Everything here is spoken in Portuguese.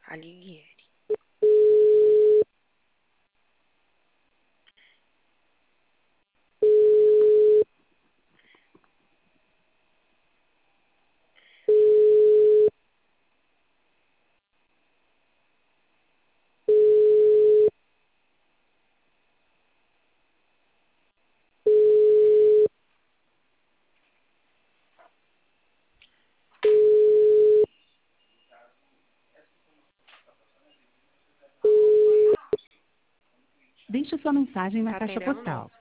Alighieri. Deixe sua mensagem na Tá caixa atendendo, postal.